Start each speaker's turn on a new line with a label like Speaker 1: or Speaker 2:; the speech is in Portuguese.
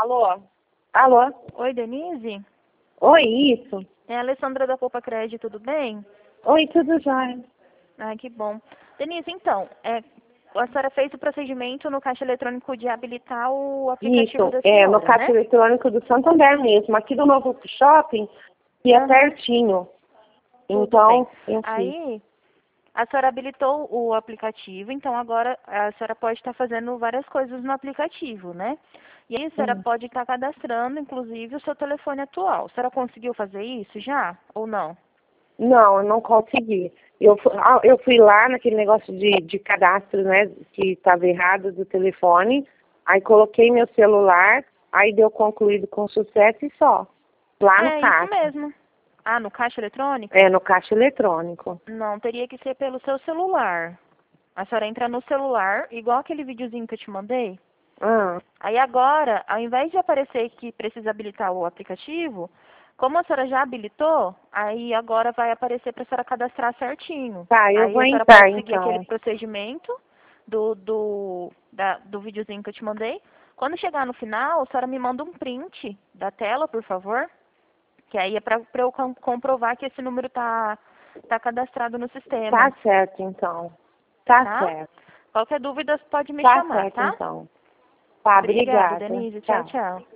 Speaker 1: Alô? Alô?
Speaker 2: Oi, Denise?
Speaker 1: Oi, isso?
Speaker 2: É a Alessandra da Poupa Crédito, tudo bem?
Speaker 1: Oi, tudo jóia?
Speaker 2: Ah, que bom. Denise, então, a senhora fez o procedimento no caixa eletrônico de habilitar o aplicativo
Speaker 1: Isso,
Speaker 2: da senhora,
Speaker 1: no caixa
Speaker 2: né?
Speaker 1: eletrônico do Santander mesmo, aqui do novo shopping, e é
Speaker 2: Aham.
Speaker 1: pertinho.
Speaker 2: Tudo
Speaker 1: Então,
Speaker 2: bem.
Speaker 1: eu fiz.
Speaker 2: Aí, a senhora habilitou o aplicativo, então agora a senhora pode estar fazendo várias coisas no aplicativo, né? E aí a senhora pode estar cadastrando, inclusive, o seu telefone atual. A senhora conseguiu fazer isso já ou não?
Speaker 1: Não, eu não consegui. Eu fui lá naquele negócio de cadastro, né, que estava errado do telefone, aí coloquei meu celular, aí deu concluído com sucesso e só. Lá no
Speaker 2: É isso
Speaker 1: caixa.
Speaker 2: mesmo. Ah, no caixa eletrônico?
Speaker 1: É, no caixa eletrônico.
Speaker 2: Não, teria que ser pelo seu celular. A senhora entra no celular, igual aquele videozinho que eu te mandei.
Speaker 1: Ah,
Speaker 2: Aí agora, ao invés de aparecer que precisa habilitar o aplicativo, como a senhora já habilitou, aí agora vai aparecer para a senhora cadastrar certinho.
Speaker 1: tá, eu
Speaker 2: Aí
Speaker 1: vou
Speaker 2: a senhora
Speaker 1: entrar
Speaker 2: pode seguir aquele
Speaker 1: então.
Speaker 2: procedimento do videozinho que eu te mandei. Quando chegar no final, a senhora me manda um print da tela, por favor, que aí é para eu comprovar que esse número tá cadastrado no sistema,
Speaker 1: Tá certo então. Tá
Speaker 2: tá?
Speaker 1: certo.
Speaker 2: Qualquer dúvida pode me
Speaker 1: Tá
Speaker 2: chamar,
Speaker 1: certo
Speaker 2: tá?
Speaker 1: então. Tá,
Speaker 2: Obrigada,
Speaker 1: obrigada.
Speaker 2: Denise. Tchau,
Speaker 1: Tchau.
Speaker 2: tchau.